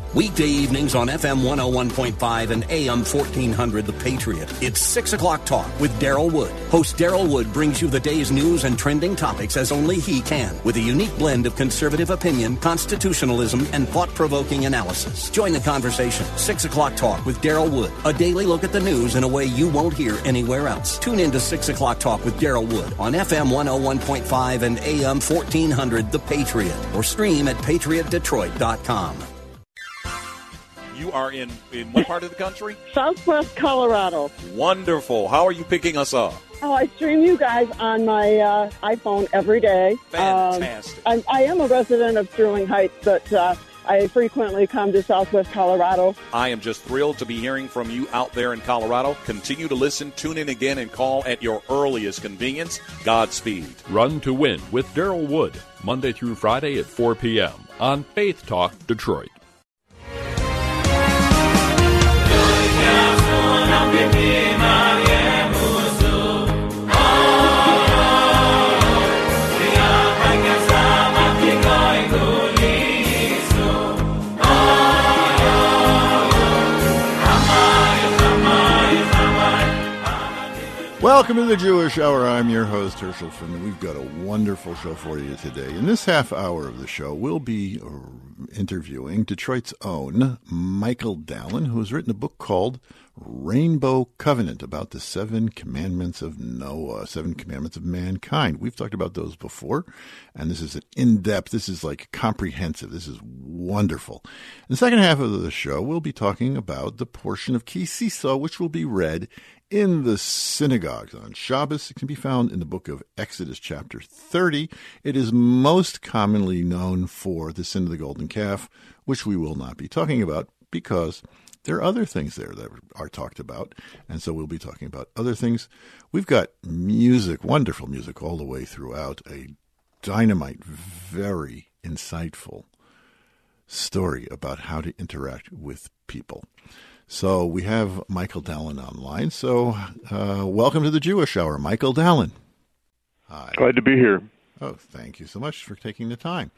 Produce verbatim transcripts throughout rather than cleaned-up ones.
Weekday evenings on F M one oh one point five and A M fourteen hundred The Patriot. It's six o'clock Talk with Daryl Wood. Host Daryl Wood brings you the day's news and trending topics as only he can, with a unique blend of conservative opinion, constitutionalism, and thought-provoking analysis. Join the conversation. six o'clock Talk with Daryl Wood. A daily look at the news in a way you won't hear anywhere else. Tune in to six o'clock Talk with Daryl Wood on F M one oh one point five and A M fourteen hundred The Patriot, or stream at patriot detroit dot com. You are in, in what part of the country? Southwest Colorado. Wonderful. How are you picking us up? Oh, I stream you guys on my uh, iPhone every day. Fantastic. Um, I, I am a resident of Sterling Heights, but uh, I frequently come to Southwest Colorado. I am just thrilled to be hearing from you out there in Colorado. Continue to listen, tune in again, and call at your earliest convenience. Godspeed. Run to Win with Daryl Wood, Monday through Friday at four p.m. on Faith Talk Detroit. Welcome to the Jewish Hour. I'm your host, Herschel Finley. We've got a wonderful show for you today. In this half hour of the show, we'll be interviewing Detroit's own Michael Dallin, who has written a book called Rainbow Covenant, about the seven commandments of Noah, seven commandments of mankind. We've talked about those before, and this is an in-depth, this is like comprehensive, this is wonderful. In the second half of the show, we'll be talking about the portion of Ki Sisa, which will be read in the synagogues on Shabbos. It can be found in the book of Exodus chapter thirty. It is most commonly known for the sin of the golden calf, which we will not be talking about because there are other things there that are talked about, and so we'll be talking about other things. We've got music, wonderful music all the way throughout, a dynamite, very insightful story about how to interact with people. So we have Michael Dallin online. So uh, welcome to the Jewish Hour, Michael Dallin. Hi. Glad to be here. Oh, thank you so much for taking the time.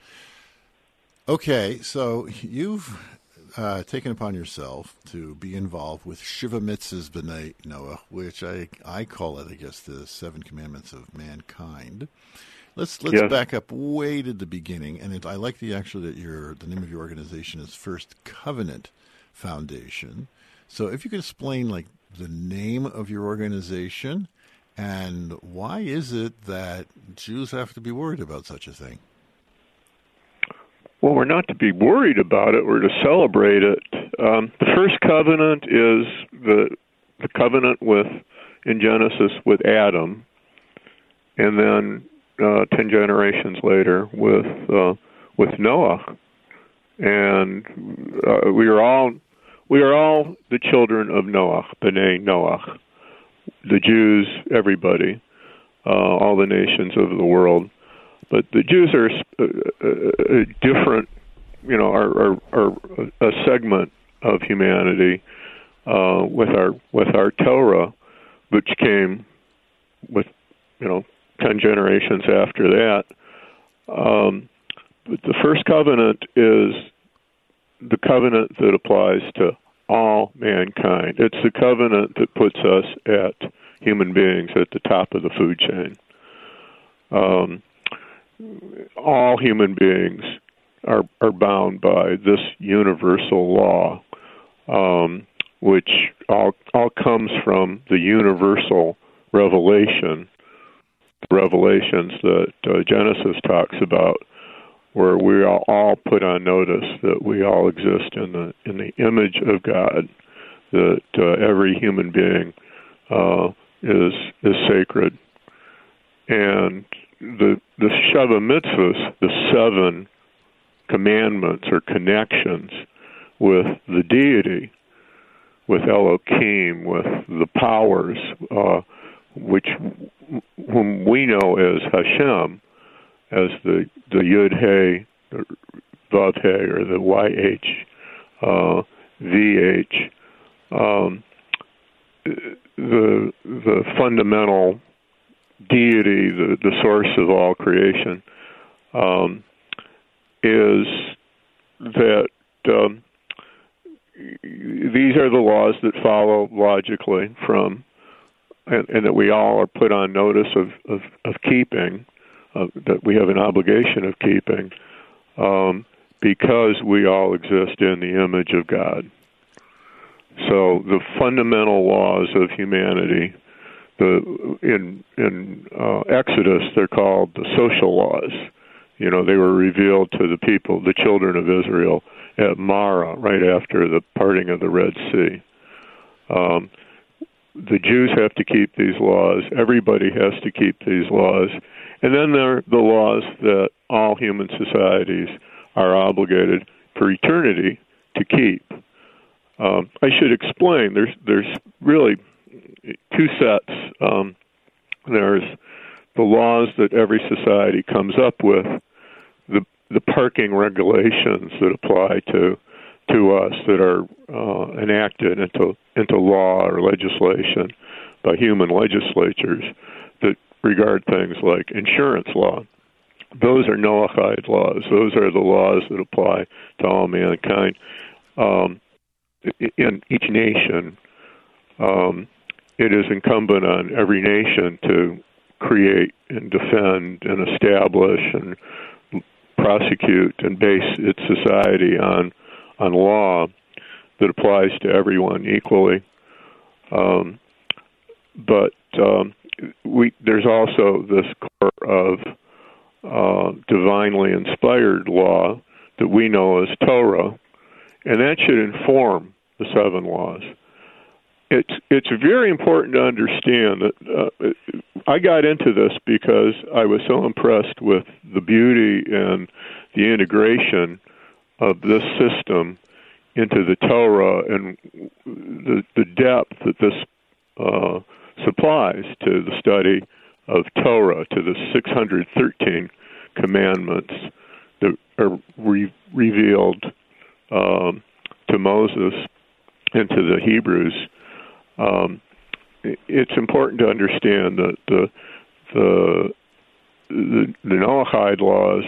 Okay, so you've uh, taken upon yourself to be involved with Shiva Mitzvahs B'nai Noah, which I I call it, I guess, the Seven Commandments of Mankind. Let's let's yes. back up way to the beginning, and it, I like the actually that your the name of your organization is First Covenant Foundation. So if you could explain, like, the name of your organization and why is it that Jews have to be worried about such a thing? Well, we're not to be worried about it. We're to celebrate it. Um, the first covenant is the the covenant with in Genesis with Adam, and then uh, ten generations later with uh, with Noah, and uh, we are all. We are all the children of Noah, B'nai Noah, the Jews, everybody, uh, all the nations of the world. But the Jews are a, a different, you know, are, are, are a segment of humanity uh, with our with our Torah, which came with, you know, ten generations after that. Um, but the first covenant is the covenant that applies to all mankind. It's the covenant that puts us at human beings at the top of the food chain. Um, all human beings are are bound by this universal law, um, which all all comes from the universal revelation, revelations that uh, Genesis talks about, where we are all put on notice that we all exist in the in the image of God, that uh, every human being uh, is is sacred, and the the Sheva Mitzvahs, the seven commandments or connections with the deity, with Elohim, with the powers, uh, which whom we know as Hashem, as the the Yud He, the Vav He, or the Y H, uh, V H, um, the the fundamental deity, the, the source of all creation, um, is that um, these are the laws that follow logically from, and, and that we all are put on notice of, of, of keeping, uh, that we have an obligation of keeping, um, because we all exist in the image of God. So the fundamental laws of humanity, the in in uh, Exodus, they're called the social laws. You know, they were revealed to the people, the children of Israel, at Marah, right after the parting of the Red Sea. Um, the Jews have to keep these laws. Everybody has to keep these laws. And then there are the laws that all human societies are obligated for eternity to keep. Um, I should explain, there's there's really two sets. Um, there's the laws that every society comes up with, the the parking regulations that apply to to us that are uh, enacted into into law or legislation by human legislatures that regard things like insurance law. Those are Noahide laws. Those are the laws that apply to all mankind. Um, in each nation, um, it is incumbent on every nation to create and defend and establish and prosecute and base its society on on law that applies to everyone equally. Um, but um, we there's also this core of uh, divinely inspired law that we know as Torah, and that should inform the seven laws. It's it's very important to understand that uh, I got into this because I was so impressed with the beauty and the integration of this system into the Torah and the, the depth that this uh, supplies to the study of Torah, to the six hundred thirteen commandments that are re- revealed um, to Moses and to the Hebrews. Um, it's important to understand that the the the, the Noahide laws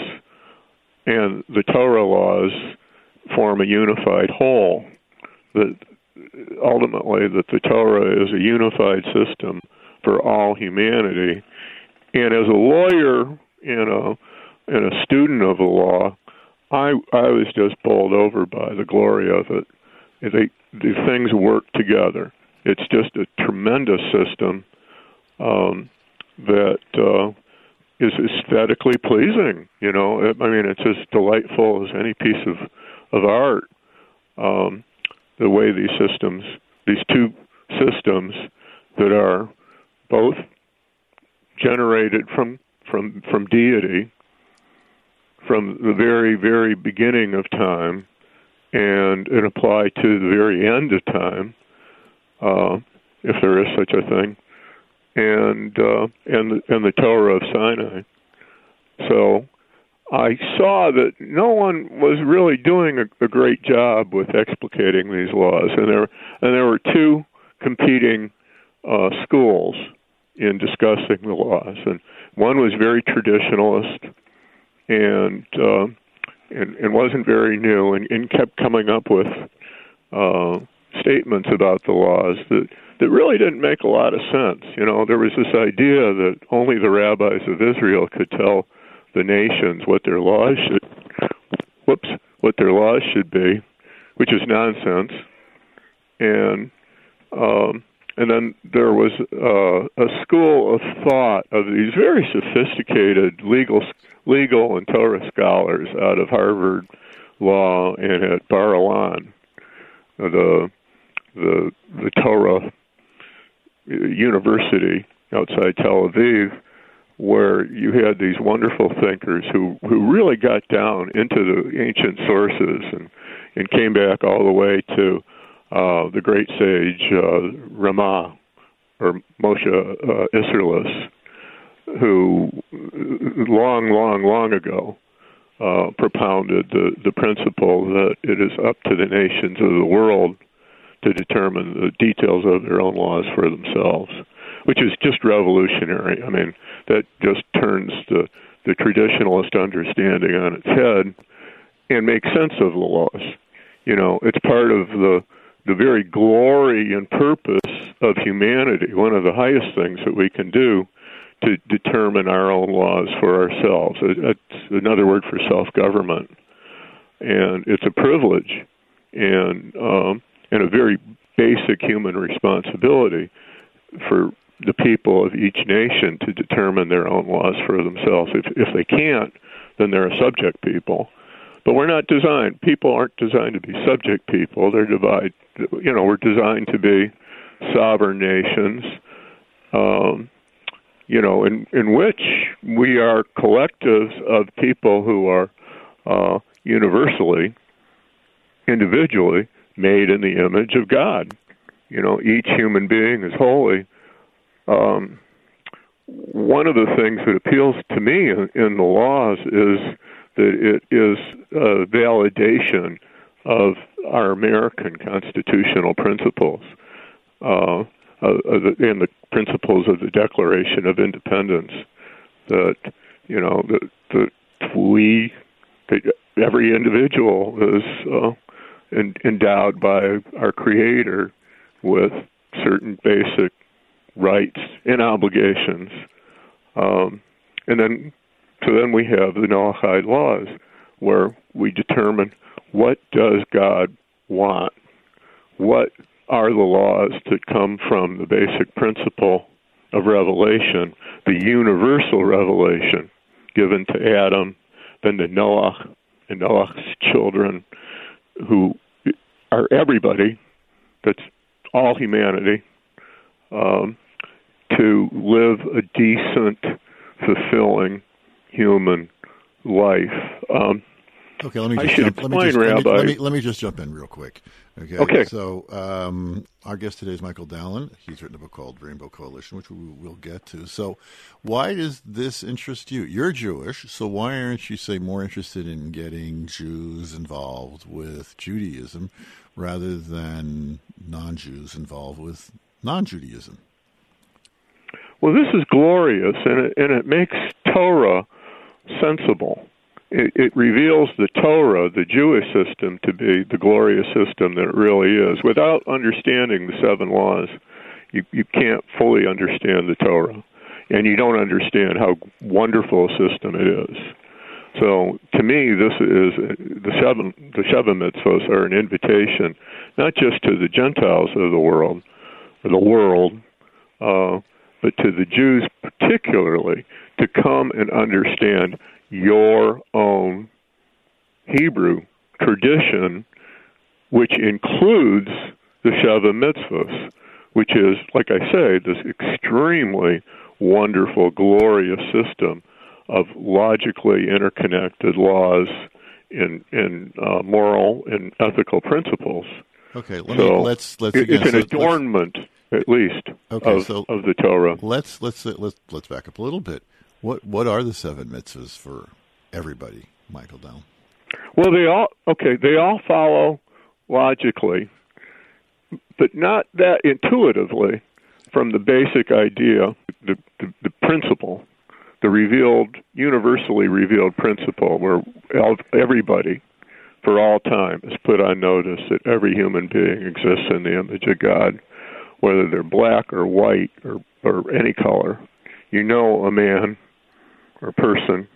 and the Torah laws form a unified whole. That ultimately, that the Torah is a unified system for all humanity. And as a lawyer and a and a student of the law, I I was just bowled over by the glory of it. They, the things work together. It's just a tremendous system um, that uh, is aesthetically pleasing. You know, I mean, it's as delightful as any piece of of art. Um, the way these systems, these two systems that are both generated from from from deity, from the very very beginning of time, and and apply to the very end of time, uh, if there is such a thing, and uh, and the, and the Torah of Sinai. So I saw that no one was really doing a, a great job with explicating these laws, and there and there were two competing uh, schools in discussing the laws, and one was very traditionalist, and uh, and, and wasn't very new, and, and kept coming up with uh, statements about the laws that, that really didn't make a lot of sense. You know, there was this idea that only the rabbis of Israel could tell the nations what their laws should, whoops, what their laws should be, which is nonsense. And um, and then there was uh, a school of thought of these very sophisticated legal legal and Torah scholars out of Harvard Law and at Bar-Ilan, the the the Torah University outside Tel Aviv, where you had these wonderful thinkers who, who really got down into the ancient sources and, and came back all the way to uh, the great sage uh, Ramah, or Moshe uh, Isserles, who long, long, long ago uh, propounded the, the principle that it is up to the nations of the world to determine the details of their own laws for themselves, which is just revolutionary. I mean, that just turns the, the traditionalist understanding on its head and makes sense of the laws. you know, it's part of the the very glory and purpose of humanity, one of the highest things that we can do to determine our own laws for ourselves. It's another word for self-government. And it's a privilege and um, and a very basic human responsibility for the people of each nation to determine their own laws for themselves. If if they can't, then they're a subject people. But we're not designed. People aren't designed to be subject people. They're divide. You know, we're designed to be sovereign nations. Um, you know, in in which we are collectives of people who are uh, universally, individually made in the image of God. You know, each human being is holy. Um, one of the things that appeals to me in, in the laws is that it is a validation of our American constitutional principles uh, uh, and the principles of the Declaration of Independence. That you know that that we, that every individual is uh, in, endowed by our Creator with certain basic rights and obligations, um, and then so then we have the Noahide laws, where we determine what does God want, what are the laws that come from the basic principle of revelation, the universal revelation given to Adam, then to Noah and Noah's children, who are everybody, that's all humanity, um, to live a decent, fulfilling human life. Um, okay, let me I just should jump. explain, let me just, Rabbi. Let me, let me, let me just jump in real quick. Okay. Okay. So um, our guest today is Michael Dowling. He's written a book called Rainbow Coalition, which we will get to. So why does this interest you? You're Jewish, so why aren't you, say, more interested in getting Jews involved with Judaism rather than non-Jews involved with non-Judaism? Well, this is glorious, and it, and it makes Torah sensible. It, it reveals the Torah, the Jewish system, to be the glorious system that it really is. Without understanding the seven laws, you, you can't fully understand the Torah, and you don't understand how wonderful a system it is. So, to me, this is the seven the Sheva mitzvahs are an invitation, not just to the Gentiles of the world, or the world, uh, but to the Jews particularly, to come and understand your own Hebrew tradition, which includes the Sheva mitzvahs, which is, like I say, this extremely wonderful, glorious system of logically interconnected laws in in uh, moral and ethical principles. Okay, let so me, let's let's it, again, it's an so adornment, at least, okay, of, so of the Torah. Let's let's let's let's back up a little bit. What what are the seven mitzvahs for everybody, Michael Dowling? Well, they all okay. They all follow logically, but not that intuitively from the basic idea, the the, the principle, the revealed, universally revealed principle, where everybody, for all time, is put on notice that every human being exists in the image of God, whether they're black or white or, or any color. You know a man or person,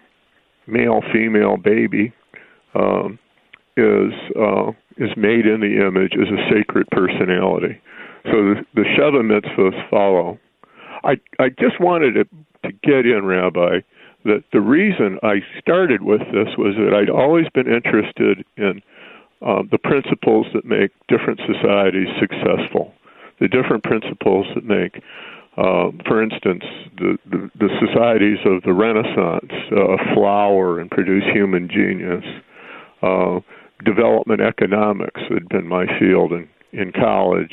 male, female, baby, um, is uh, is made in the image as a sacred personality. So the, the Sheva mitzvahs follow. I I just wanted to, to get in, Rabbi, that the reason I started with this was that I'd always been interested in uh, the principles that make different societies successful, the different principles that make, uh, for instance, the, the, the societies of the Renaissance uh, flower and produce human genius. Uh, development economics had been my field in, in college,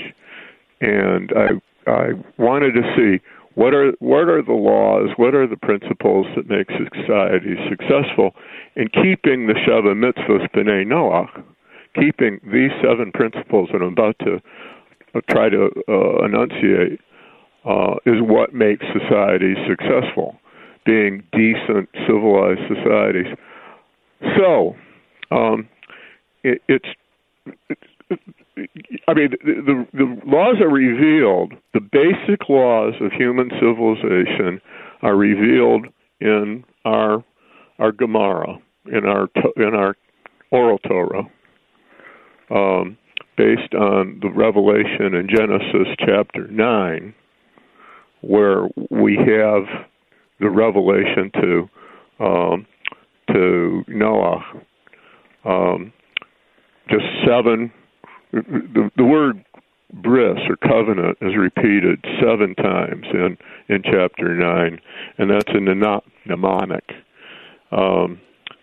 and I I wanted to see what are what are the laws, what are the principles that make society successful, and keeping the Sheva mitzvahs b'nei Noach, keeping these seven principles that I'm about to uh, try to uh, enunciate, uh, is what makes societies successful, being decent, civilized societies. So, um, it, it's I mean, the, the, the laws are revealed. The basic laws of human civilization are revealed in our our Gemara, in our in our oral Torah, um, based on the revelation in Genesis chapter nine, where we have the revelation to um, to Noah. Um, just seven. The, the word bris or covenant is repeated seven times in, in chapter nine, and that's a mnemonic um,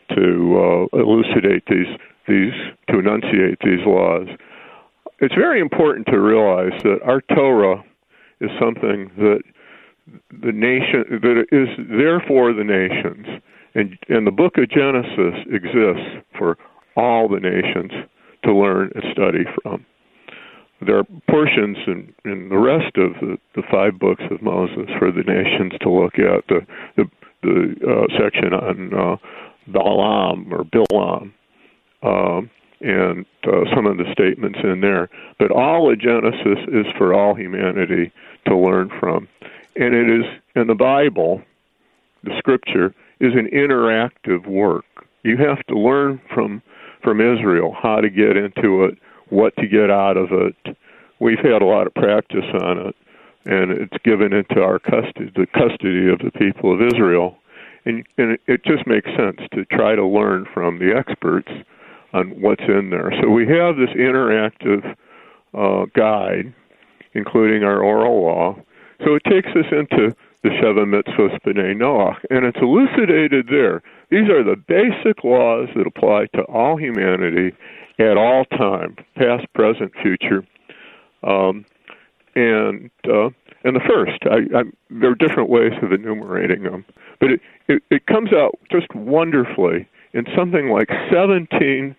to uh, elucidate these these to enunciate these laws. It's very important to realize that our Torah is something that the nation that is there for the nations, and and the book of Genesis exists for all the nations to learn and study from. There are portions in, in the rest of the, the five books of Moses for the nations to look at. The the, the uh, section on uh, Balaam or Bilam, um, and uh, some of the statements in there. But all of Genesis is for all humanity to learn from. And it is, in the Bible, the Scripture, is an interactive work. You have to learn from from Israel how to get into it, what to get out of it. We've had a lot of practice on it, and it's given into our custody, the custody of the people of Israel. And, and it, it just makes sense to try to learn from the experts on what's in there. So we have this interactive uh, guide, including our oral law. So it takes us into the Sheva Mitzvos B'nai Noach, and it's elucidated there. These are the basic laws that apply to all humanity at all time, past, present, future. Um, and uh, and the first, I, I, there are different ways of enumerating them, but it, it, it comes out just wonderfully in something like seventeen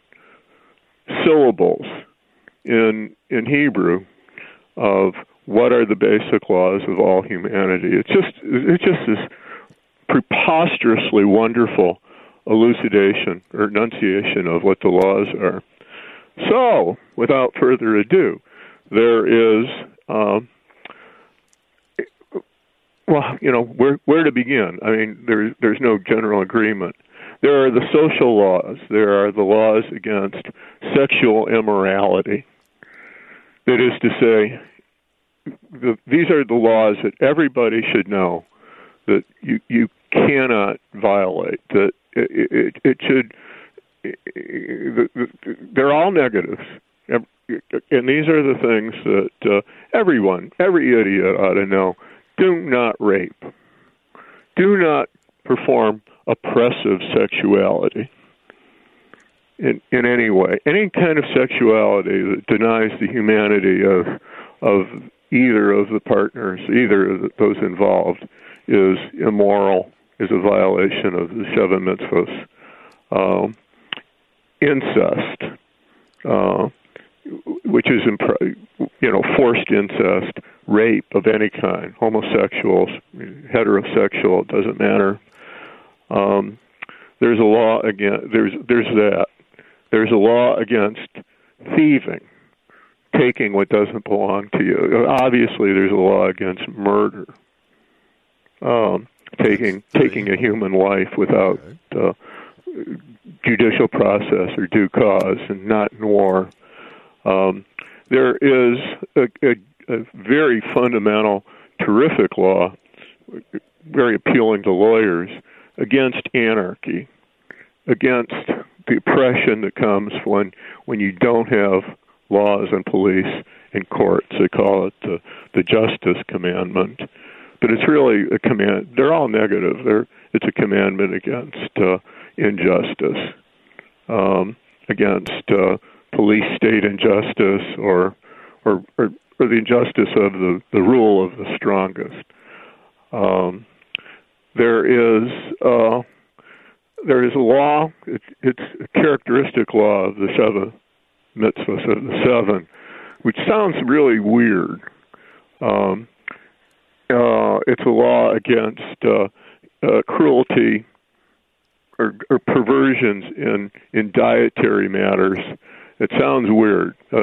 syllables in in Hebrew of what are the basic laws of all humanity. It's just it's just this preposterously wonderful elucidation or enunciation of what the laws are. So, without further ado, there is, um, well, you know, where where to begin? I mean, there's there's no general agreement. There are the social laws. There are the laws against sexual immorality. That is to say, the, these are the laws that everybody should know that you you cannot violate. That it, it, it should. It, they're all negatives, and these are the things that uh, everyone, every idiot ought to know. Do not rape. Do not perform oppressive sexuality in in any way. Any kind of sexuality that denies the humanity of of either of the partners, either of those involved, is immoral, is a violation of the Sheva Mitzvos. Um, incest, uh, which is, you know, forced incest, rape of any kind, homosexuals, heterosexual, it doesn't matter. Um, there's a law against, there's, there's that. There's a law against thieving, taking what doesn't belong to you. Obviously, there's a law against murder, um, taking taking a human life without uh, judicial process or due cause, and not in war. Um, there is a, a, a very fundamental, terrific law, very appealing to lawyers, against anarchy, against the oppression that comes when when you don't have laws and police and courts. They call it the, the justice commandment. But it's really a command. They're all negative. They're, it's a commandment against uh, injustice, um, against uh, police state injustice, or, or or or the injustice of the, the rule of the strongest. Um, there is uh, there is a law. It's, it's a characteristic law of the Sheva Mitzvahs of the seven, which sounds really weird. Um, uh, it's a law against uh, uh, cruelty or, or perversions in, in dietary matters. It sounds weird. Uh,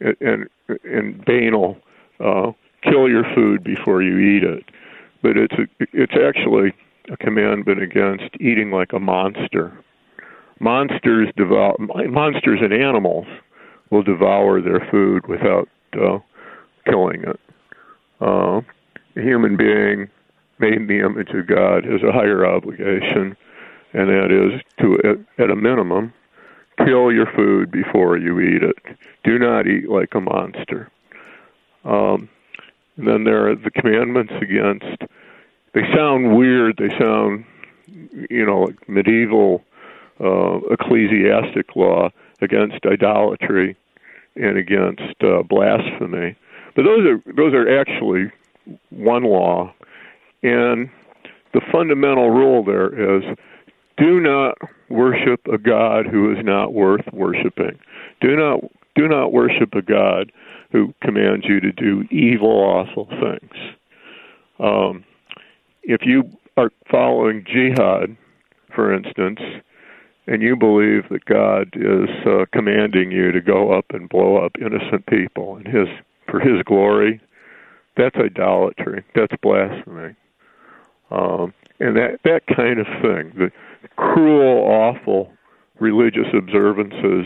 and and banal, uh, kill your food before you eat it. But it's a, it's actually a commandment against eating like a monster. Monsters devour monsters and animals will devour their food without uh, killing it. Uh, a human being made in the image of God has a higher obligation, and that is to, at, at a minimum, kill your food before you eat it. Do not eat like a monster. Um, and then there are the commandments against, they sound weird, they sound, you know, like medieval uh, ecclesiastic law against idolatry and against uh, blasphemy. But those are those are actually one law. And the fundamental rule there is, do not worship a God who is not worth worshiping. Do not do not worship a God who commands you to do evil, awful things. Um, if you are following jihad, for instance, and you believe that God is uh, commanding you to go up and blow up innocent people in his for his glory, that's idolatry. That's blasphemy. Um, and that, that kind of thing, the cruel, awful religious observances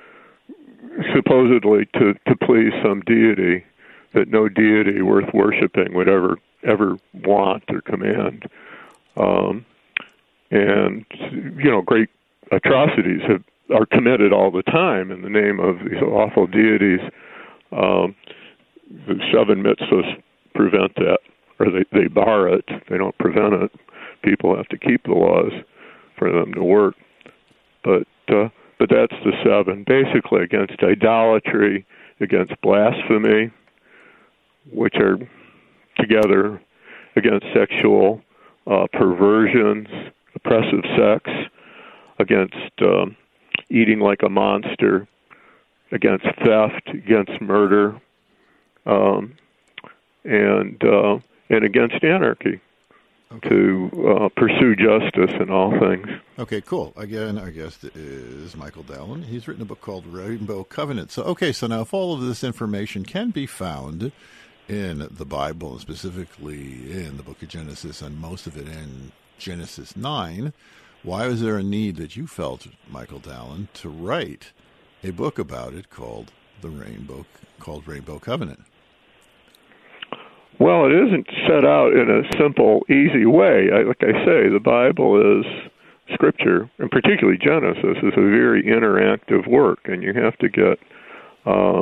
supposedly to, to please some deity that no deity worth worshiping would ever ever want or command. Um, and, you know, great atrocities have, are committed all the time in the name of these awful deities. Um, the seven mitzvahs prevent that, or they, they bar it. They don't prevent it. People have to keep the laws for them to work. But uh, but that's the seven, basically against idolatry, against blasphemy, which are together against sexual uh, perversions, oppressive sex, against um, eating like a monster, against theft, against murder, um, and uh, and against anarchy. Okay. To uh, pursue justice in all things. Okay, cool. Again, our guest is Michael Dowling. He's written a book called Rainbow Covenant. So, okay, so now if all of this information can be found in the Bible, specifically in the book of Genesis, and most of it in Genesis nine, why was there a need that you felt, Michael Dowling, to write a book about it called the Rainbow, called Rainbow Covenant? Well, it isn't set out in a simple, easy way. I, like I say, the Bible is Scripture, and particularly Genesis, is a very interactive work, and you have to get, uh,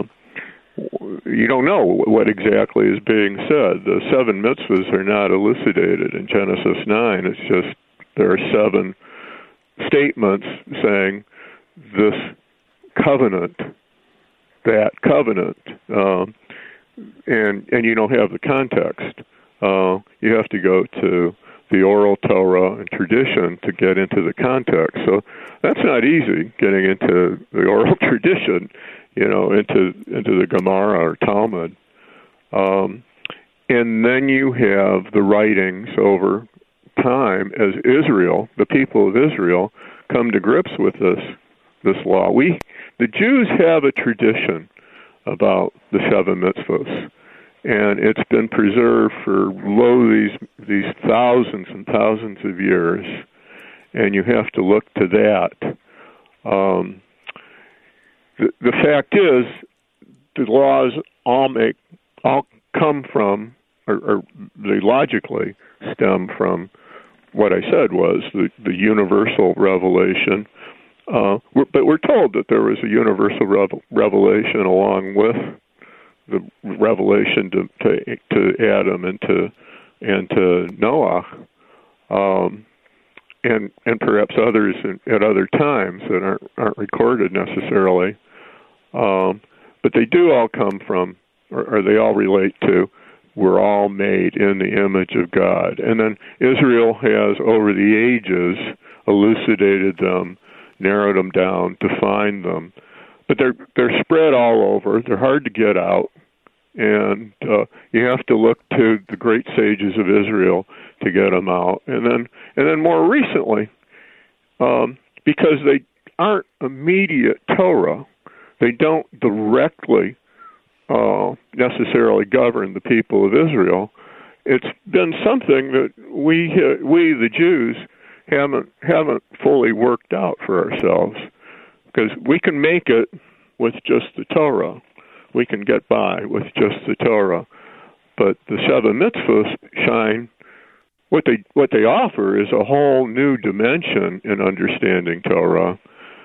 you don't know what exactly is being said. The seven mitzvahs are not elucidated in Genesis nine. It's just there are seven statements saying this covenant, that covenant, um, And and you don't have the context. Uh, you have to go to the oral Torah and tradition to get into the context. So that's not easy, getting into the oral tradition, you know, into into the Gemara or Talmud. Um, and then you have the writings over time as Israel, the people of Israel, come to grips with this this law. We the Jews have a tradition about the seven mitzvahs, and it's been preserved for lo these these thousands and thousands of years, and you have to look to that. Um, the, the fact is, the laws all make all come from, or, or they logically stem from what I said was the, the universal revelation. Uh, we're, but we're told that there was a universal rev- revelation along with the revelation to, to to Adam and to and to Noah, um, and and perhaps others in, at other times that aren't aren't recorded necessarily. Um, but they do all come from, or, or they all relate to, we're all made in the image of God. And then Israel has, over the ages, elucidated them, narrowed them down, defined them. But they're they're spread all over. They're hard to get out. And uh, you have to look to the great sages of Israel to get them out. And then, and then more recently, um, because they aren't immediate Torah, they don't directly uh, necessarily govern the people of Israel. It's been something that we uh, we the Jews haven't haven't fully worked out for ourselves, because we can make it with just the Torah. We can get by with just the Torah, but the seven mitzvahs shine. What they what they offer is a whole new dimension in understanding Torah,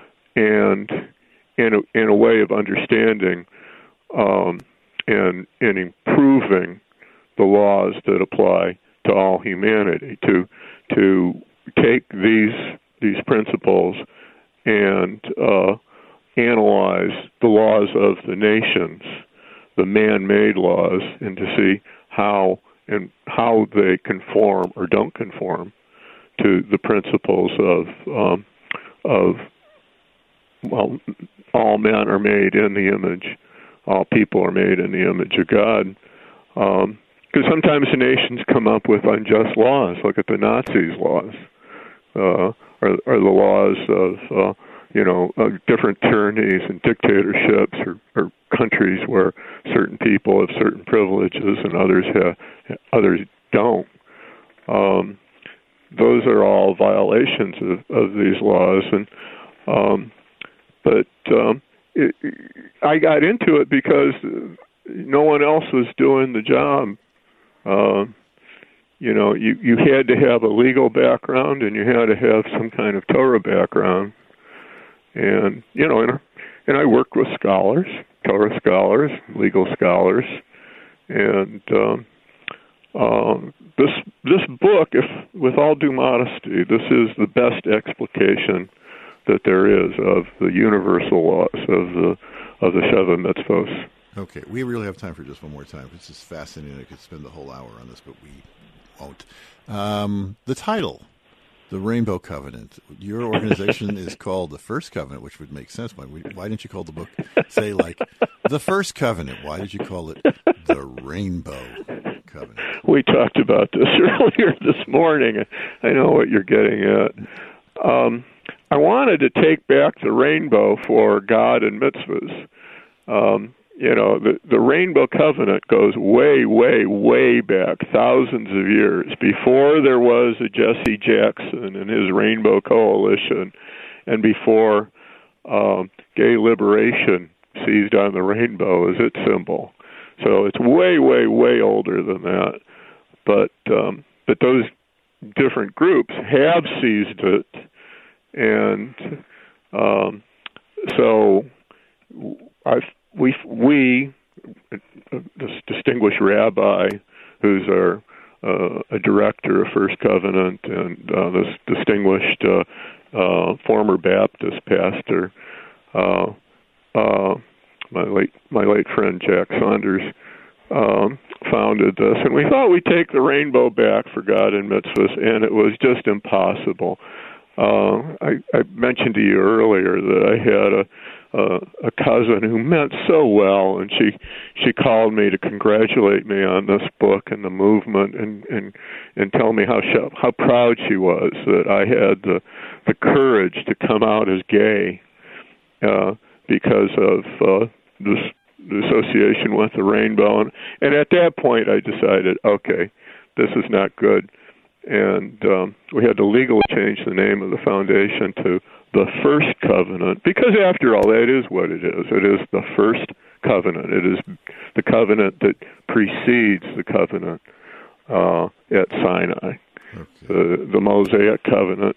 and in a, in a way of understanding um, and and improving the laws that apply to all humanity. To to take these these principles and uh, analyze the laws of the nations, the man-made laws, and to see how and how they conform or don't conform to the principles of um, of well, all men are made in the image, all people are made in the image of God. Um, because sometimes the nations come up with unjust laws. Look at the Nazis' laws, uh, or, or the laws of uh, you know uh, different tyrannies and dictatorships, or, or countries where certain people have certain privileges and others have, others don't. Um, those are all violations of, of these laws, and um, but um, it, I got into it because no one else was doing the job. Uh, you know, you, you had to have a legal background, and you had to have some kind of Torah background, and you know, and, and I worked with scholars. Torah scholars, legal scholars, and um, um, this this book, if with all due modesty, this is the best explication that there is of the universal laws of the of the seven mitzvos. Okay, we really have time for just one more time. It's just fascinating. I could spend the whole hour on this, but we won't. Um, the title. The Rainbow Covenant. Your organization is called the First Covenant, which would make sense. Why, why didn't you call the book, say, like, the First Covenant? Why did you call it the Rainbow Covenant? We talked about this earlier this morning. I know what you're getting at. Um, I wanted to take back the rainbow for God and mitzvahs. Um, you know, the, the Rainbow Covenant goes way, way, way back, thousands of years, before there was a Jesse Jackson and his Rainbow Coalition, and before um, gay liberation seized on the rainbow as its symbol. So it's way, way, way older than that. But um, but those different groups have seized it, and um, so I've We, we, this distinguished rabbi, who's our uh, a director of First Covenant, and uh, this distinguished uh, uh, former Baptist pastor, uh, uh, my late my late friend Jack Saunders, um, founded this, and we thought we'd take the rainbow back for God and mitzvahs, and it was just impossible. Uh, I, I mentioned to you earlier that I had a Uh, a cousin who meant so well, and she she called me to congratulate me on this book and the movement, and and, and tell me how she, how proud she was that I had the the courage to come out as gay uh, because of uh, this the association with the rainbow, and, and at that point I decided, okay, this is not good, and um, we had to legally change the name of the foundation to the First Covenant, because after all, that is what it is. It is the First Covenant. It is the covenant that precedes the covenant uh, at Sinai, okay. the, the Mosaic covenant.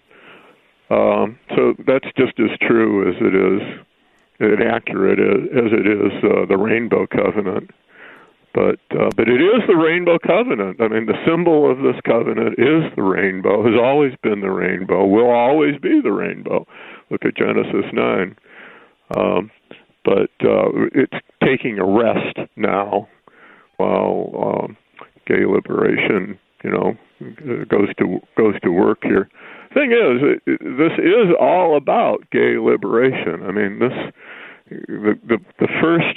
Um, so that's just as true as it is, and accurate as it is uh, the Rainbow Covenant. But uh, but it is the Rainbow Covenant. I mean, the symbol of this covenant is the rainbow, has always been the rainbow, will always be the rainbow. Look at Genesis nine. Um, but uh, it's taking a rest now while um, gay liberation, you know, goes to goes to work here. Thing is, it, it, this is all about gay liberation. I mean, this the the, the first.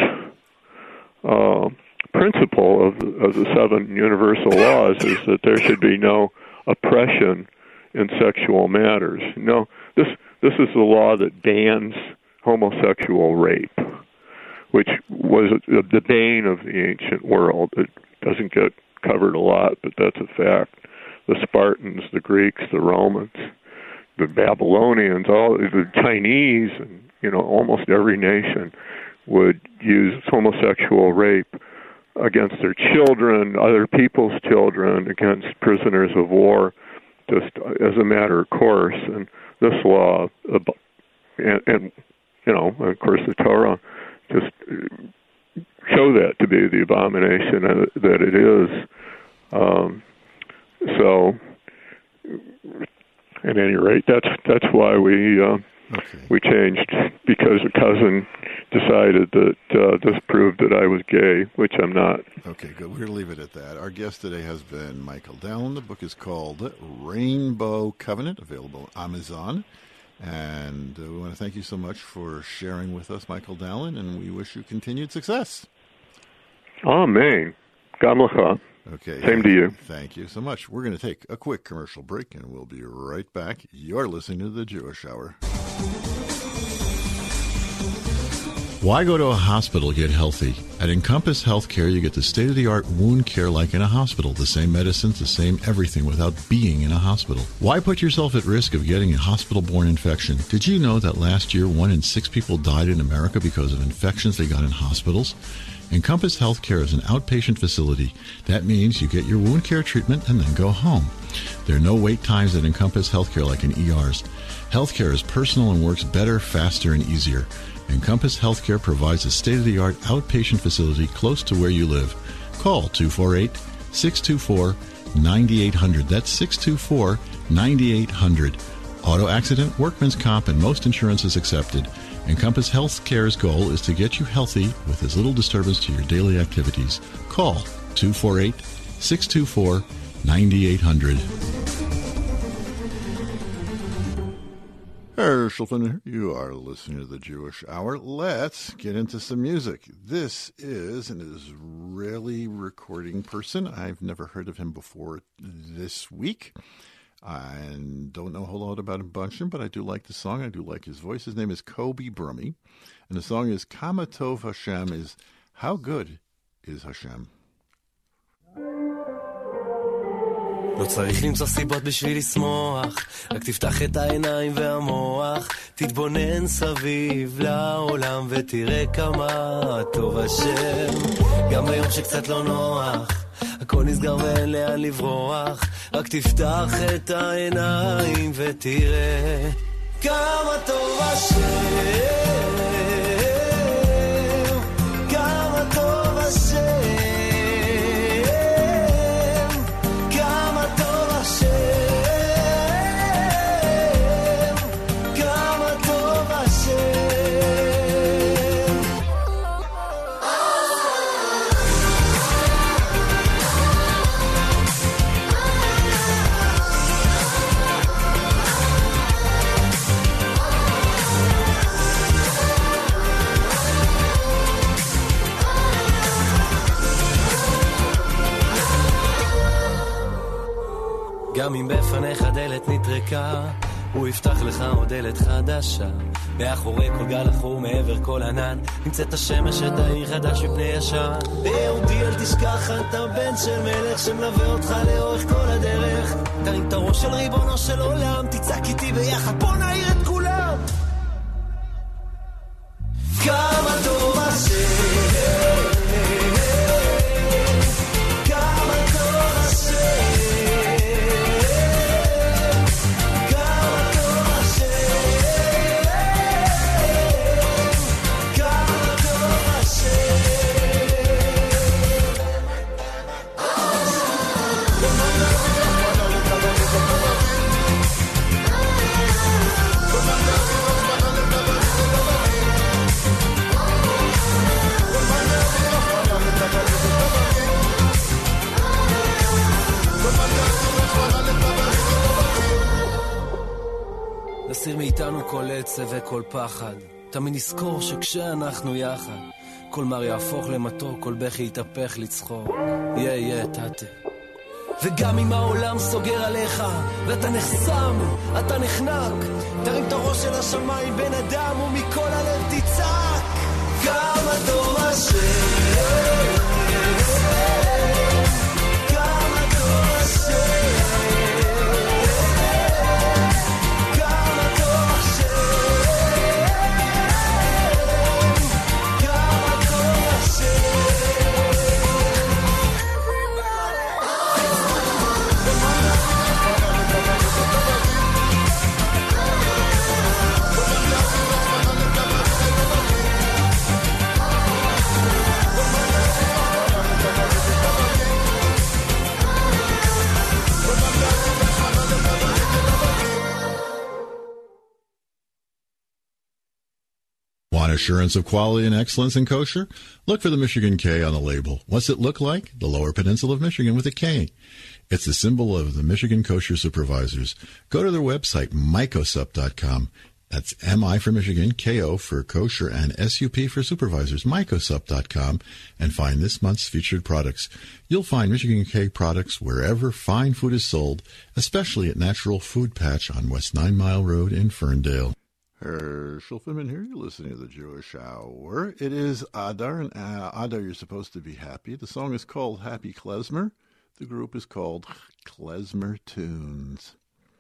Uh, principle of, of the seven universal laws is that there should be no oppression in sexual matters. No, this this is the law that bans homosexual rape. which was the bane of the ancient world. It doesn't get covered a lot, but that's a fact. The Spartans, the Greeks, the Romans, the Babylonians, all the Chinese, and you know, almost every nation would use homosexual rape against their children, other people's children, against prisoners of war, just as a matter of course. And this law, and, and you know, of course, the Torah just show that to be the abomination that it is. Um, so, at any rate, that's that's why we uh, okay. we changed, because a cousin decided that uh, this proved that I was gay, which I'm not. Okay, good. We're going to leave it at that. Our guest today has been Michael Dallin. The book is called Rainbow Covenant, available on Amazon. And uh, we want to thank you so much for sharing with us, Michael Dallin, and we wish you continued success. Amen. Gam lecha. Okay. Same to you. Thank you so much. We're going to take a quick commercial break, and we'll be right back. You're listening to The Jewish Hour. Why go to a hospital to get healthy? At Encompass Healthcare, you get the state-of-the-art wound care like in a hospital. The same medicines, the same everything without being in a hospital. Why put yourself at risk of getting a hospital-borne infection? Did you know that last year, one in six people died in America because of infections they got in hospitals? Encompass Healthcare is an outpatient facility. That means you get your wound care treatment and then go home. There are no wait times at Encompass Healthcare like in E Rs. Healthcare is personal and works better, faster, and easier. Encompass Healthcare provides a state-of-the-art outpatient facility close to where you live. Call two four eight, six two four, nine eight hundred. That's six two four, nine eight hundred. Auto accident, workman's comp, and most insurance is accepted. Encompass Healthcare's goal is to get you healthy with as little disturbance to your daily activities. Call two four eight, six two four, nine eight hundred. Herschel Finner, you are listening to The Jewish Hour. Let's get into some music. This is an Israeli recording person. I've never heard of him before this week. I don't know a whole lot about him, bunch, but I do like the song. I do like his voice. His name is Kobi Brummy, and the song is Kama Tov Hashem, is How Good is Hashem. לא צריך למצוא סיבות בשביל לשמוח, רק תפתח את העיניים והמוח, תתבונן סביב לעולם ותראה כמה טוב השם. גם ביום שקצת לא נוח, הכל נסגר ואין לאן לברוח, רק תפתח את העיניים ותראה כמה טוב השם, כמה טוב השם, גם אם בפניך דלת נטרקה, הוא יפתח לך עוד דלת חדשה. מאחורי כל גל החור, מעבר כל ענן, נמצאת השמש את העיר חדש מפני ישן. ביהודי אל תשכח, אתה בן של מלך שמלווה אותך לאורך כל הדרך. תרים את הראש של ריבונו של עולם, תצעק איתי ביחד, בוא נעיר את כולם. כמה טוב השם, נסיר מאיתנו כל עצב וכל פחד, תמיד נזכור שכשאנחנו יחד, כל מר יהפוך למתוק, כל בכי יתהפך לצחוק, יהיה יהיה תתה. וגם אם העולם סוגר עליך, ואתה נחסם, אתה נחנק, תרים את הראש של השמיים בן אדם, ומכל הלב תצעק כמה טוב השם, כמה טוב השם, כמה טוב השם, כמה טוב השם. Want assurance of quality and excellence in kosher? Look for the Michigan K on the label. What's it look like? The Lower Peninsula of Michigan with a K. It's the symbol of the Michigan Kosher Supervisors. Go to their website, mycosup dot com. That's M I for Michigan, K O for kosher, and S U P for supervisors, mycosup dot com, and find this month's featured products. You'll find Michigan K products wherever fine food is sold, especially at Natural Food Patch on West Nine Mile Road in Ferndale. Herschel Finman here. You're listening to the Jewish Hour. It is Adar, and uh, Adar, you're supposed to be happy. The song is called Happy Klezmer. The group is called Klezmer Tunes.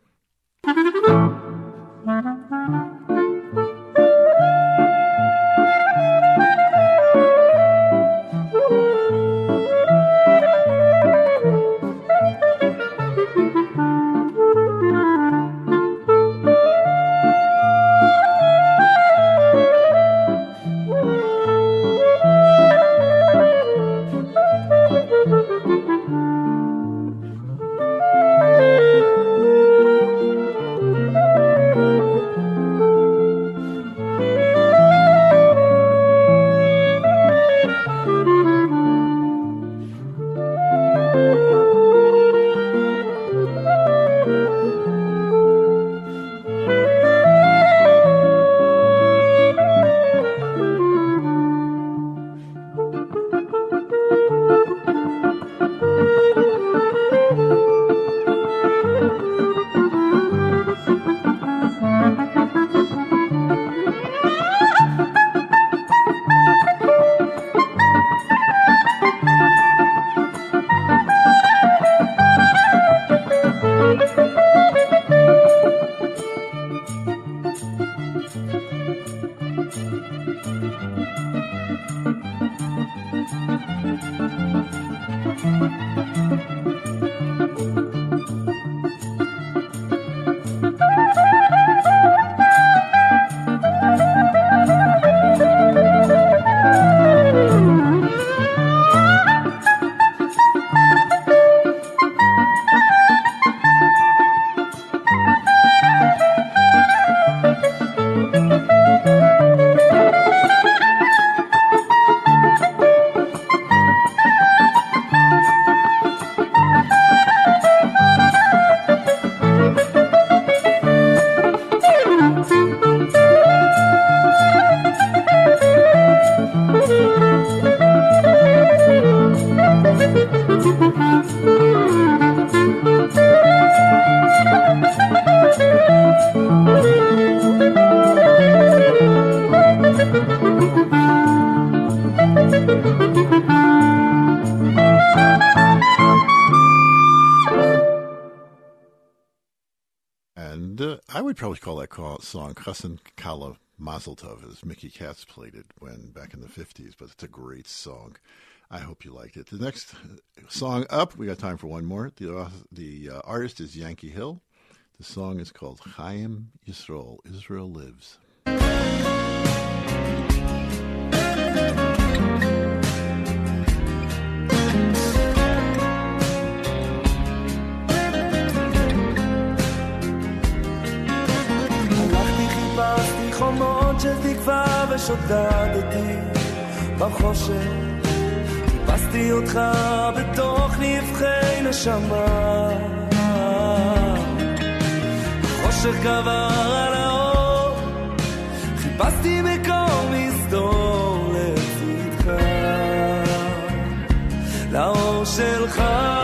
And uh, I would probably call that call, song Chassan Kala Mazel Tov, as Mickey Katz played it when back in the fifties, but it's a great song. I hope you liked it. The next song up, we got time for one more. The, uh, the uh, artist is Yankee Hill. The song is called Chaim Yisrael, Israel Lives. חומות של תקווה ושודדתי בחושך, חיפשתי אותך בתוך נבחי נשמה, החושך גבר על האור, חיפשתי מקום מסתור לצדך, לאור שלך,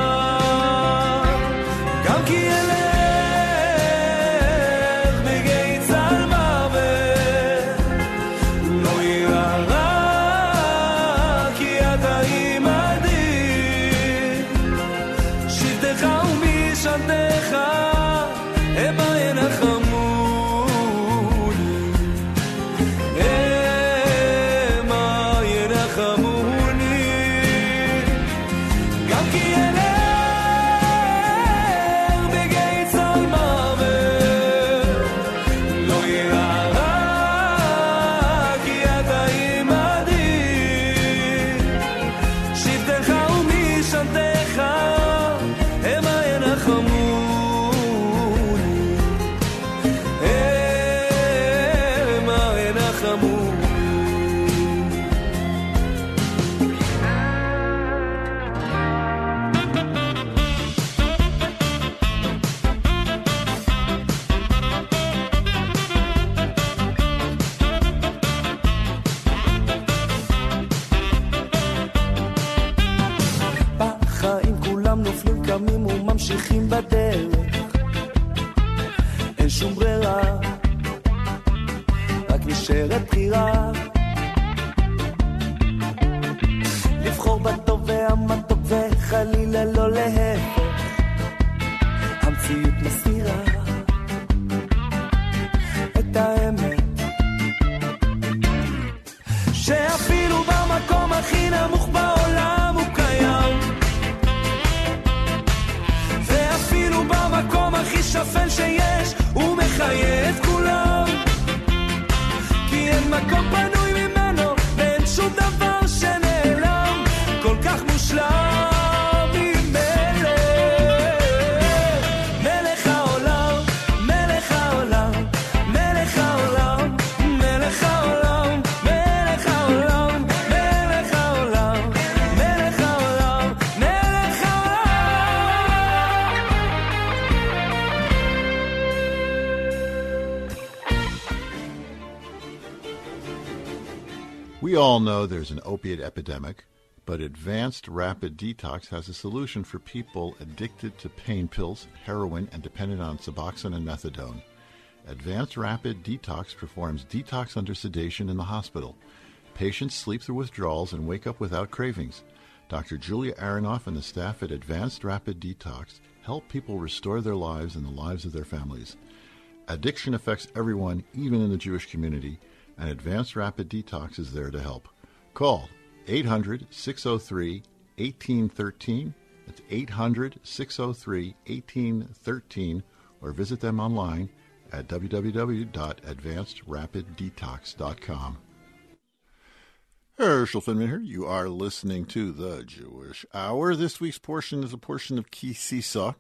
גם כי אלך קמים וממשיכים בדרך, אין שום ברירה, רק נשארת בחירה, לבחור בטוב והמטוב וחלילה לא להפך, המציאות מסתירה את האמת, שאפילו במקום הכי נמוך בעולם הוא קיים, ואפילו במקום הכי שפל שיש הוא מחיה את כולם, כי אין מקום פנוי ממנו ואין שום דבר שנעלם, כל כך מושלם ממלך, מלך העולם, מלך העולם, מלך העולם, מלך העולם, מלך העולם, מלך העולם, מלך העולם, מלך העולם. We all know there's an opiate epidemic, but Advanced Rapid Detox has a solution for people addicted to pain pills, heroin, and dependent on Suboxone and methadone. Advanced Rapid Detox performs detox under sedation in the hospital. Patients sleep through withdrawals and wake up without cravings. Doctor Julia Aronoff and the staff at Advanced Rapid Detox help people restore their lives and the lives of their families. Addiction affects everyone, even in the Jewish community, and Advanced Rapid Detox is there to help. Call eight hundred, six oh three, eighteen thirteen. That's eight hundred, six oh three, eighteen thirteen, or visit them online at w w w dot advanced rapid detox dot com. Herschel Finman here. You are listening to the Jewish Hour. This week's portion is a portion of Ki Sisa.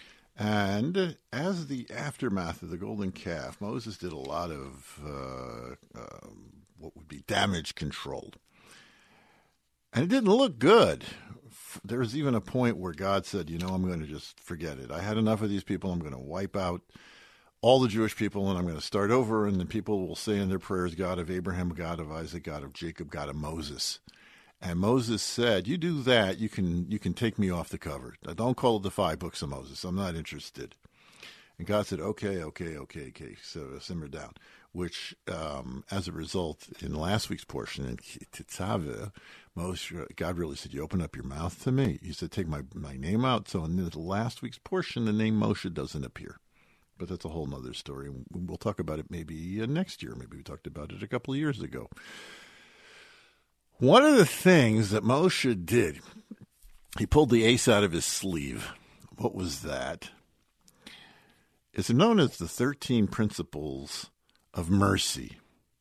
And as the aftermath of the golden calf, Moses did a lot of uh, uh, what would be damage control. And it didn't look good. There was even a point where God said, you know, I'm going to just forget it. I had enough of these people. I'm going to wipe out all the Jewish people, and I'm going to start over, and the people will say in their prayers, God of Abraham, God of Isaac, God of Jacob, God of Moses. And Moses said, you do that, you can you can take me off the cover. Don't call it the five books of Moses. I'm not interested. And God said, okay, okay, okay, okay, so simmer down. Which, um, as a result, in last week's portion, in Tetzaveh, Moshe, God really said, you open up your mouth to me. He said, take my, my name out. So in the last week's portion, the name Moshe doesn't appear. But that's a whole other story. We'll talk about it maybe next year. Maybe we talked about it a couple of years ago. One of the things that Moshe did, he pulled the ace out of his sleeve. What was that? It's known as the thirteen Principles of Mercy,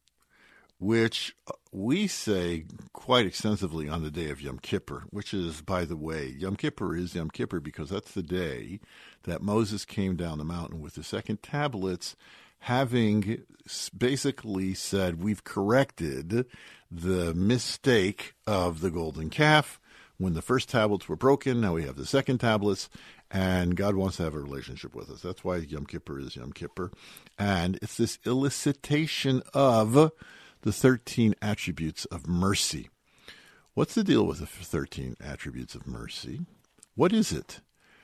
which we say quite extensively on the day of Yom Kippur, which is, by the way, Yom Kippur is Yom Kippur because that's the day that Moses came down the mountain with the second tablets, having basically said, we've corrected the mistake of the golden calf. When the first tablets were broken, now we have the second tablets, and God wants to have a relationship with us. That's why Yom Kippur is Yom Kippur. And it's this elicitation of the thirteen attributes of mercy. What's the deal with the thirteen attributes of mercy? What is it?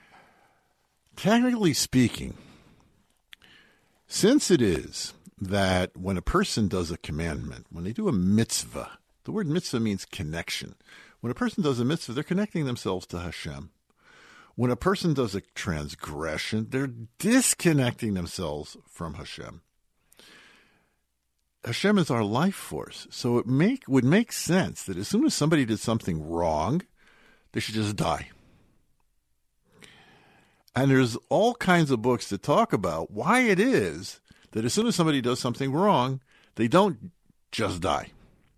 Technically speaking, since it is that when a person does a commandment, when they do a mitzvah, the word mitzvah means connection. When a person does a mitzvah, they're connecting themselves to Hashem. When a person does a transgression, they're disconnecting themselves from Hashem. Hashem is our life force, so it make would make sense that as soon as somebody did something wrong, they should just die. And there's all kinds of books that talk about why it is that as soon as somebody does something wrong, they don't just die.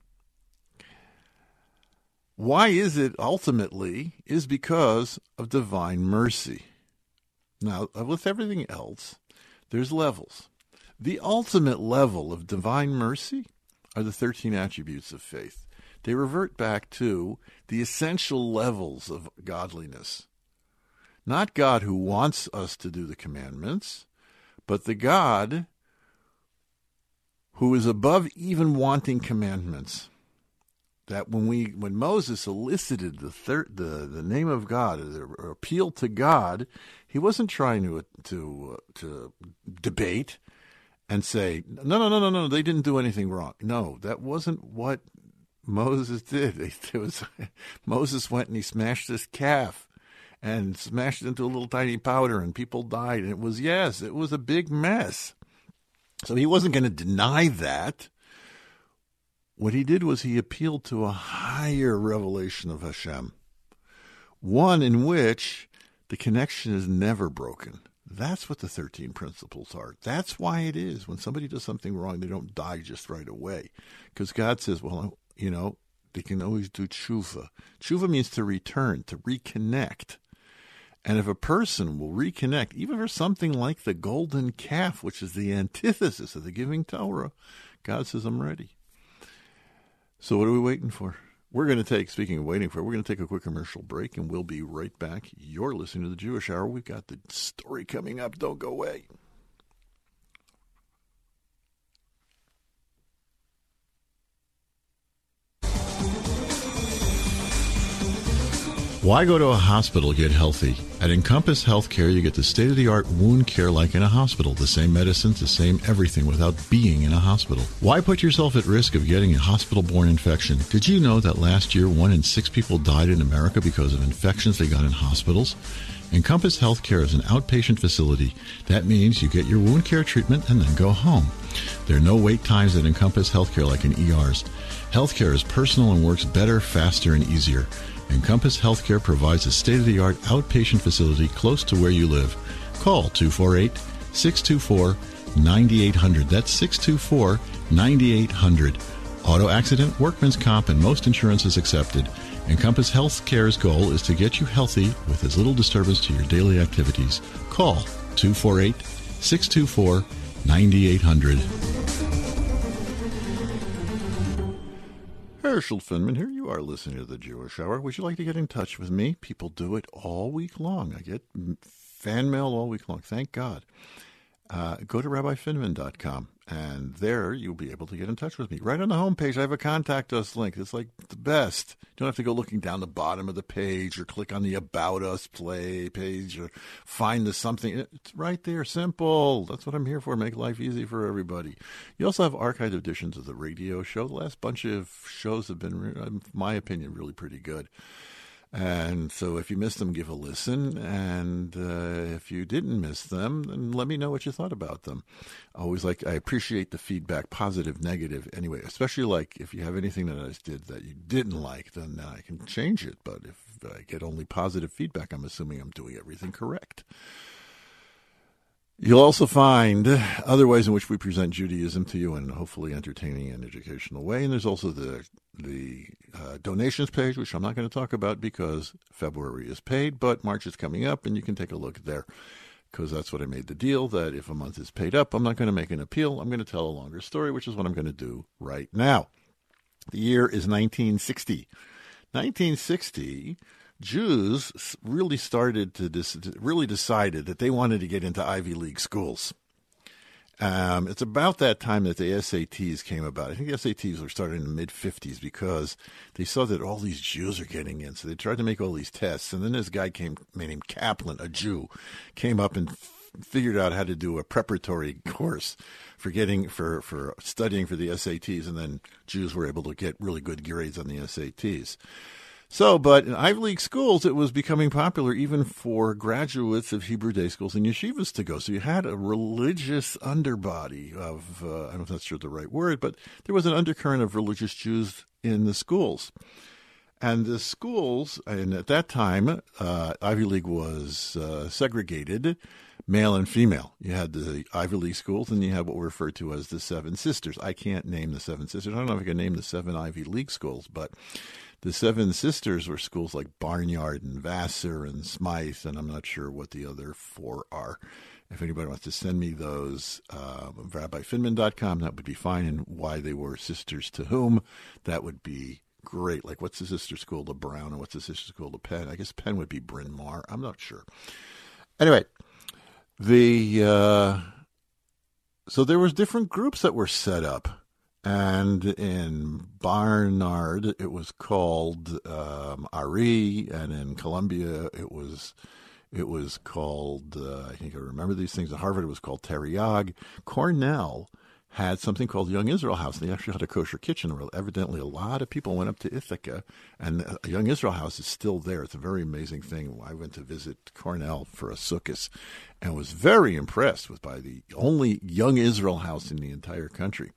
Why is it ultimately is because of divine mercy. Now, with everything else, there's levels. The ultimate level of divine mercy are the thirteen attributes of faith. They revert back to the essential levels of godliness. Not God who wants us to do the commandments, but the God who is above even wanting commandments. that when we when Moses elicited the third, the the name of God, or appealed to God, he wasn't trying to to uh, to debate and say, no, no, no, no, no, they didn't do anything wrong. No, that wasn't what Moses did. It was Moses went and he smashed this calf and smashed it into a little tiny powder, and people died. And it was yes, it was a big mess. So he wasn't going to deny that. What he did was he appealed to a higher revelation of Hashem, one in which the connection is never broken. That's what the thirteen principles are. That's why it is when somebody does something wrong, they don't die just right away. Because God says, well, you know, they can always do tshuva. Tshuva means to return, to reconnect. And if a person will reconnect, even for something like the golden calf, which is the antithesis of the giving Torah, God says, I'm ready. So what are we waiting for? We're going to take, speaking of waiting for, we're going to take a quick commercial break, and we'll be right back. You're listening to the Jewish Hour. We've got the story coming up. Don't go away. Why go to a hospital to get healthy? At Encompass Healthcare, you get the state-of-the-art wound care like in a hospital. The same medicines, the same everything without being in a hospital. Why put yourself at risk of getting a hospital-borne infection? Did you know that last year, one in six people died in America because of infections they got in hospitals? Encompass Healthcare is an outpatient facility. That means you get your wound care treatment and then go home. There are no wait times at Encompass Healthcare like in E Rs. Healthcare is personal and works better, faster, and easier. Encompass Healthcare provides a state-of-the-art outpatient facility close to where you live. Call two four eight, six two four, nine eight hundred. That's six two four, nine eight hundred. Auto accident, workman's comp, and most insurance is accepted. Encompass Healthcare's goal is to get you healthy with as little disturbance to your daily activities. Call two four eight, six two four, nine eight hundred. Herschel Finman here. You are listening to the Jewish Hour. Would you like to get in touch with me? People do it all week long. I get fan mail all week long. Thank God. Uh, go to rabbi finman dot com, and there you'll be able to get in touch with me. Right on the homepage, I have a Contact Us link. It's like the best. You don't have to go looking down the bottom of the page or click on the About Us play page or find the something. It's right there. Simple. That's what I'm here for. Make life easy for everybody. You also have archived editions of the radio show. The last bunch of shows have been, in my opinion, really pretty good. And so if you missed them, give a listen. And uh, if you didn't miss them, then let me know what you thought about them. I always like, I appreciate the feedback, positive, negative. Anyway, especially like if you have anything that I did that you didn't like, then I can change it. But if I get only positive feedback, I'm assuming I'm doing everything correct. You'll also find other ways in which we present Judaism to you in a hopefully entertaining and educational way. And there's also the the uh, donations page, which I'm not going to talk about because February is paid, but March is coming up, and you can take a look there because that's what I made the deal, that if a month is paid up, I'm not going to make an appeal. I'm going to tell a longer story, which is what I'm going to do right now. The year is nineteen sixty. nineteen sixty... Jews really started to dis- really decided that they wanted to get into Ivy League schools. Um, it's about that time that the S A Ts came about. I think the S A Ts were started in the mid-fifties because they saw that all these Jews are getting in. So they tried to make all these tests. And then this guy came named Kaplan, a Jew, came up and f- figured out how to do a preparatory course for getting for, for studying for the S A Ts. And then Jews were able to get really good grades on the S A Ts. So, but in Ivy League schools, it was becoming popular even for graduates of Hebrew day schools and yeshivas to go. So you had a religious underbody of, uh, I don't know if that's sure the right word, but there was an undercurrent of religious Jews in the schools. And the schools, and at that time, uh, Ivy League was uh, segregated, male and female. You had the Ivy League schools, and you had what were referred to as the Seven Sisters. I can't name the Seven Sisters. I don't know if I can name the seven Ivy League schools, but the Seven Sisters were schools like Barnyard and Vassar and Smythe, and I'm not sure what the other four are. If anybody wants to send me those, uh, rabbi finman dot com, that would be fine, and why they were sisters to whom, that would be great. Like, what's the sister school to Brown, and what's the sister school to Penn? I guess Penn would be Bryn Mawr. I'm not sure. Anyway, the uh, so there was different groups that were set up. And in Barnard, it was called um, Ari, and in Columbia, it was it was called, uh, I think I remember these things. At Harvard, it was called Teriyag. Cornell had something called Young Israel House. They actually had a kosher kitchen where evidently a lot of people went up to Ithaca, and Young Israel House is still there. It's a very amazing thing. I went to visit Cornell for a sukkos and was very impressed with by the only Young Israel House in the entire country.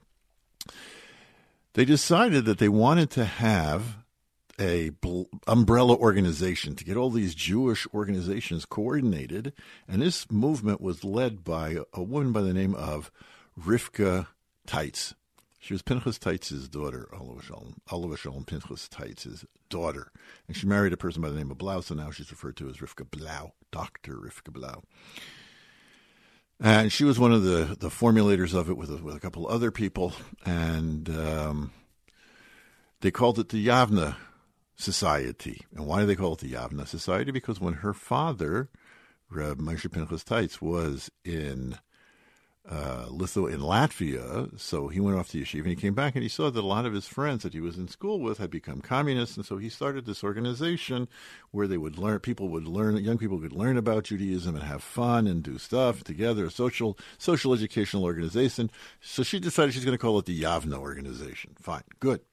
They decided that they wanted to have a bl- umbrella organization to get all these Jewish organizations coordinated, and this movement was led by a woman by the name of Rivka Teitz. She was Pinchas Teitz's daughter, Oliver Shalom Pinchas Teitz's daughter, and she married a person by the name of Blau, so now she's referred to as Rivka Blau, Doctor Rivka Blau. And she was one of the, the formulators of it with a, with a couple other people, and um, they called it the Yavna Society. And why do they call it the Yavna Society? Because when her father, Reb Moshe Pinchas Teitz, was in uh, Lithu in Latvia, so he went off to yeshiva, and he came back, and he saw that a lot of his friends that he was in school with had become communists, and so he started this organization where they would learn, people would learn, young people could learn about Judaism and have fun and do stuff together, a social, social educational organization. So she decided she's going to call it the Yavna organization. Fine, good.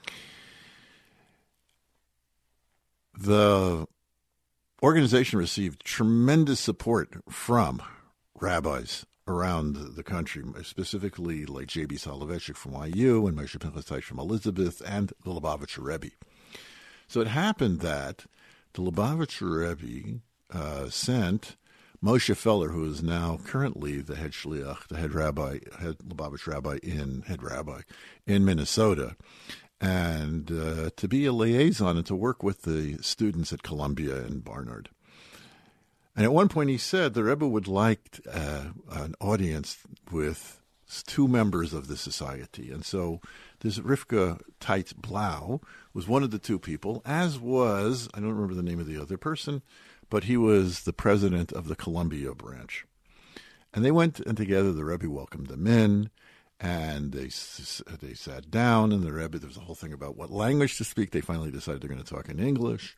The organization received tremendous support from rabbis around the country, specifically like J B Soloveitchik from Y U and Moshe Pinchas Teitz from Elizabeth and the Lubavitcher Rebbe. So it happened that the Lubavitcher Rebbe uh, sent Moshe Feller, who is now currently the head shliach, the head rabbi, head Lubavitch rabbi in head rabbi in Minnesota, and uh, to be a liaison and to work with the students at Columbia and Barnard. And at one point he said the Rebbe would like uh, an audience with two members of the society. And so this Rivka Teitz Blau was one of the two people, as was, I don't remember the name of the other person, but he was the president of the Columbia branch. And they went and together, the Rebbe welcomed them in, and they they sat down, and the Rebbe, there was a whole thing about what language to speak. They finally decided they're going to talk in English.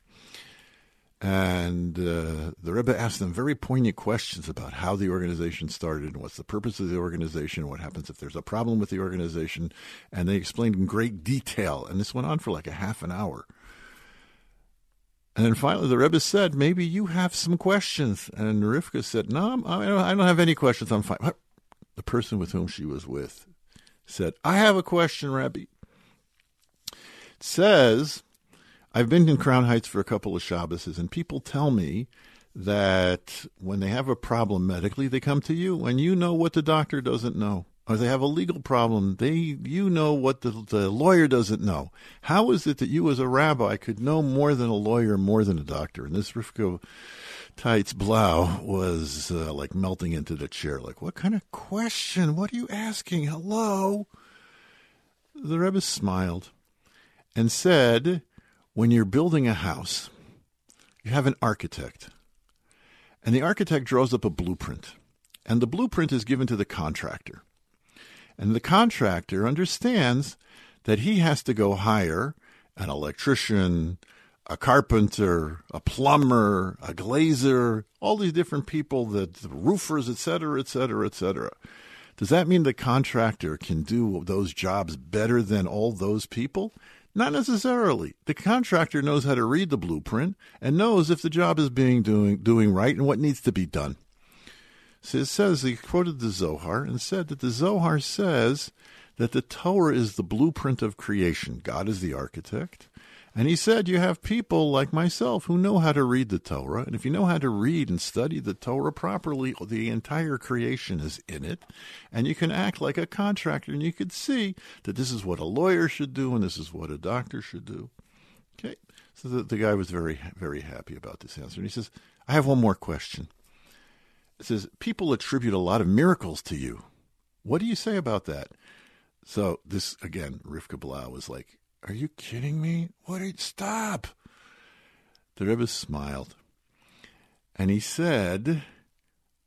And uh, the Rebbe asked them very poignant questions about how the organization started and what's the purpose of the organization and what happens if there's a problem with the organization. And they explained in great detail. And this went on for like a half an hour. And then finally the Rebbe said, maybe you have some questions. And Rivka said, no, I don't, I don't have any questions. I'm fine. The person with whom she was with said, I have a question, Rebbe. It says, I've been in Crown Heights for a couple of Shabbos, and people tell me that when they have a problem medically, they come to you, and you know what the doctor doesn't know. Or they have a legal problem, they you know what the, the lawyer doesn't know. How is it that you as a rabbi could know more than a lawyer, more than a doctor? And this Rivka Teitz Blau was uh, like melting into the chair, like, what kind of question? What are you asking? Hello? The Rebbe smiled and said, when you're building a house, you have an architect, and the architect draws up a blueprint, and the blueprint is given to the contractor. And the contractor understands that he has to go hire an electrician, a carpenter, a plumber, a glazer, all these different people, the, the roofers, et cetera, et cetera, et cetera. Does that mean the contractor can do those jobs better than all those people? Not necessarily. The contractor knows how to read the blueprint and knows if the job is being doing doing right and what needs to be done. So it says, he quoted the Zohar and said that the Zohar says that the Torah is the blueprint of creation. God is the architect. And he said you have people like myself who know how to read the Torah. And if you know how to read and study the Torah properly, the entire creation is in it. And you can act like a contractor and you could see that this is what a lawyer should do and this is what a doctor should do. Okay. So the, the guy was very, very happy about this answer. And he says, I have one more question. It says, people attribute a lot of miracles to you. What do you say about that? So this, again, Rivka Blau was like, are you kidding me? What? Are you, stop. The Rebbe smiled. And he said,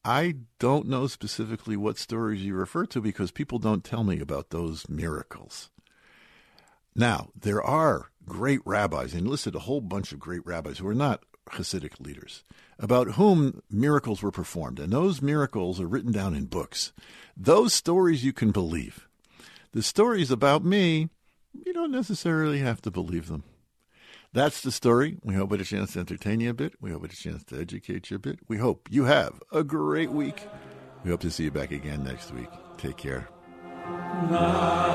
I don't know specifically what stories you refer to because people don't tell me about those miracles. Now, there are great rabbis, and listed a whole bunch of great rabbis who are not Hasidic leaders, about whom miracles were performed. And those miracles are written down in books. Those stories you can believe. The stories about me, you don't necessarily have to believe them. That's the story. We hope it had a chance to entertain you a bit. We hope it had a chance to educate you a bit. We hope you have a great week. We hope to see you back again next week. Take care. Bye.